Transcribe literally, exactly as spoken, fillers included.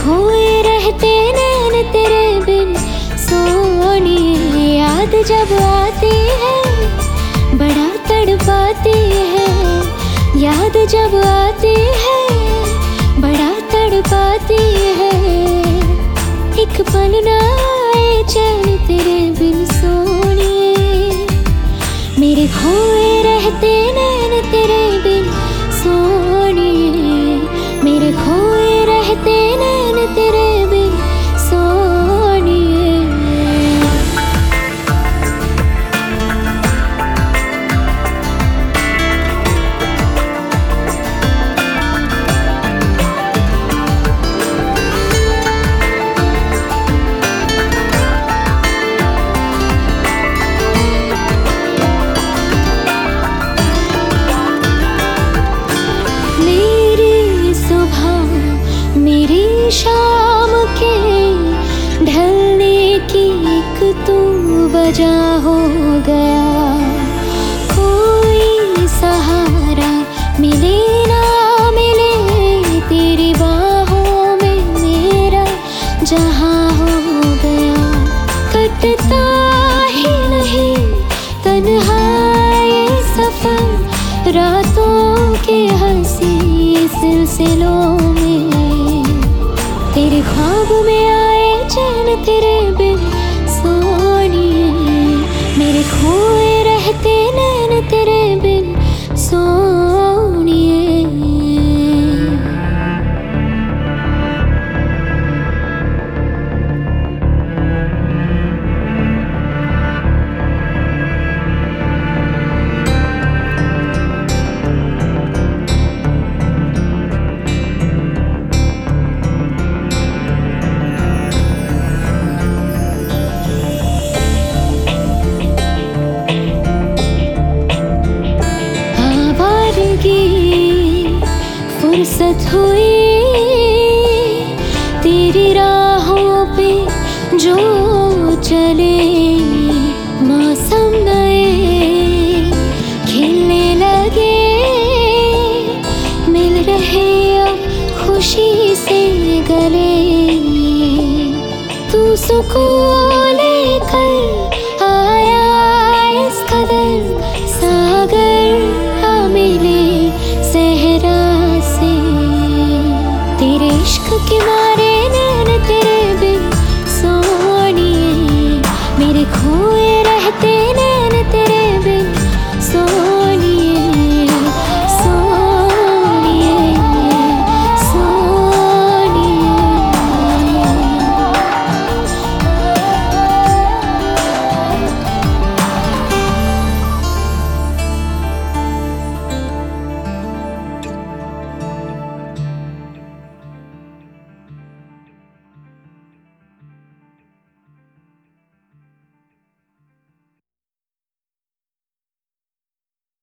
खोए रहते नैन तेरे बिन सोनिए। याद जब आती है बड़ा तड़पाती है, याद जब आती है बड़ा तड़पाती है। एक पल ना आए चैन तेरे बिन सोनिए। मेरे खोए रहते नैन तेरे बिन सोनिए। मेरे खोए रहते नैन तेरे बिन सोनिए। मेरी शाम के ढलने की एक तू वजह हो गया। कोई सहारा मिले ना मिले तेरी बाहों में मेरा जहां हो गया। कटता ही नहीं तन्हा ये सफर रातों के हंसी सिलसिलों में। तेरे ख्वाब में आए चैन तेरे बिन सोनिए। मेरे खोए रहते नैन तेरे बिन सोनिए। फुर्सत हुई तेरी राहों पे जो चले। मौसम नए खिलने लगे, मिल रहे अब खुशी से गले। तू सुकून